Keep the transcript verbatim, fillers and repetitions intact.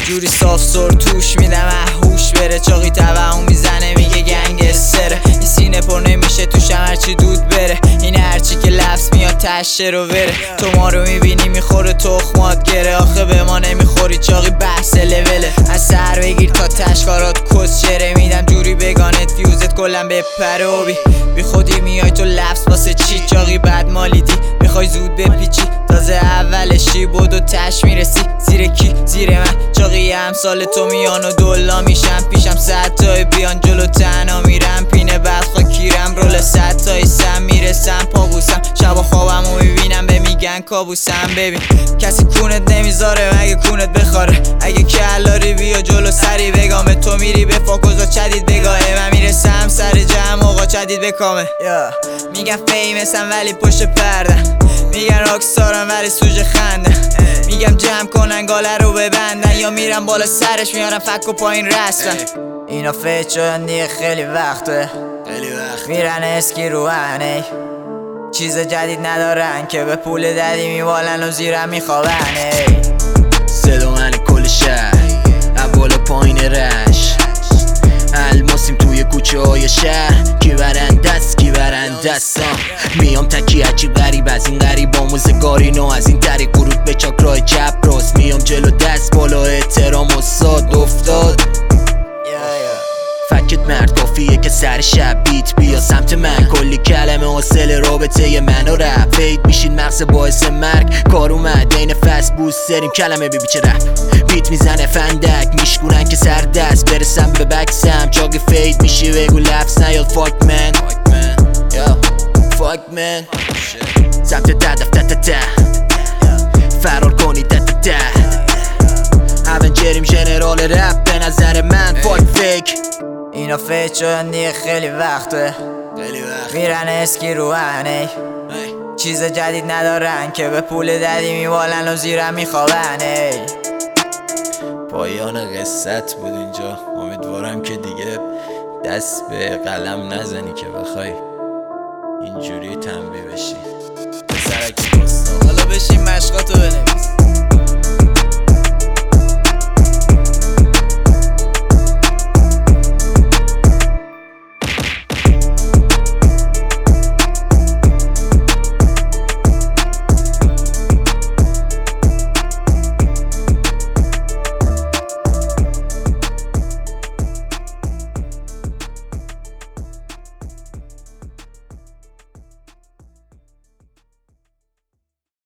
جوری صاف سر توش میدم هوش بره، چاقی توهم میزنه میگه گنگستره. این سینه پر نمیشه توشم هرچی دود بره، این هرچی که لفظ میاد تشه رو بره. تو ما رو میبینی میخوره تخمات گره، آخه به ما نمیخوری چاقی بحث لوله. از سر بگیر تا تشکارات کس چره، میدم جوری بگانت فیوزت کلم به پره و بی بی خودی میای تو لفظ واسه چی؟ چاقی بد مالیدی میخوای زود بپیچی، تازه اولشی بود و تش میرسی. زیر کی؟ زیر من. چاقی امثال تو میان و دولا میشم پیشم، صد تای بیان جلو تنها میرم، پینه بدخوا کیرم رول صد تای سم میرسم پابوسم، شبا خوابم و میبینم به میگن کابوسم. ببین کسی کونت نمیذاره مگه کونت بخاره، اگه کلاری بیا جلو سری بگامه، تو میری به فاکوزا چدید بگاهه، من میرسم سر جمع آقا چدید بکامه. yeah. میگن فیمسم ولی پشت پردن، میگن راکستارم ولی سوژه خندن، میگم جمع کنن گاله رو ببندن، یا میرم بالا سرش میارم فک و پایین رسن. اینا فیت شدن دیگه خیلی وقته، میرن اسکی رو هنه، چیز جدید ندارن که به پول ددی میوالن و زیرم میخوابن. صدا من کل شهر اول پایین رش، الماسیم توی کوچه های شهر، کی برن دست کی برن دست. میام تکی عجیب غریب از این غریب آموزگاری نو، از این طریق ورود به چاکرای چپ راست، میام جلو دست بالا احترام استاد افتاد. فکت مرد کافیه که سر شب بیت بیا سمت من، کلی کلمه حاصل رابطه من و رپ، فید میشین مغز باعث مرگ، کار اومد این فست بوست داریم کلمه بی بیچه رپ، بیت میزنه فندک میشکونن که سر دست برسم به بکسم، چاقی فید میشی بگو لفظ نیاد فاک من فاک من سمت تدف تتته فرار کنی تتته، اونجریم جنرال رپ به نظر من فاک فیک. اینا فیت شدن دیگه خیلی وقته، میرن اسکی رو هنه، چیز جدید ندارن که به پول ددی میوالن و زیرم میخوابن. پایان قصت بود اینجا، امیدوارم که دیگه دست به قلم نزنی که بخوای اینجوری تنبیه بشی. حالا بشین مشقاتو بنویس.